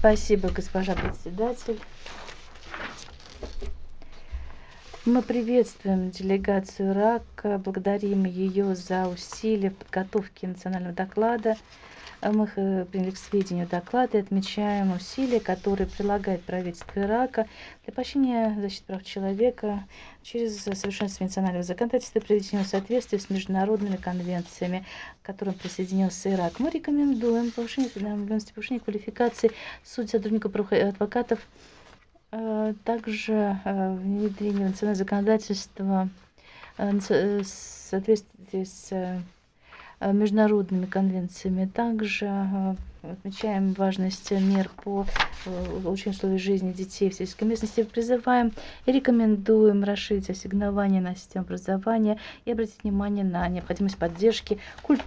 Спасибо, госпожа председатель. Мы приветствуем делегацию Ирака, благодарим ее за усилия в подготовке национального доклада. Мы приняли к сведению доклад и отмечаем усилия, которые прилагает правительство Ирака для поощрения защиты прав человека через совершенствование национального законодательства и приведение в соответствие с международными конвенциями, к которым присоединился Ирак. Мы рекомендуем повышение осведомленности, повышение квалификации судей, сотрудников, адвокатов, также внедрение национального законодательства в соответствии с международными конвенциями. Также отмечаем важность мер по улучшению условий жизни детей в сельской местности. Призываем и рекомендуем расширить ассигнования на систему образования и обратить внимание на необходимость поддержки культуры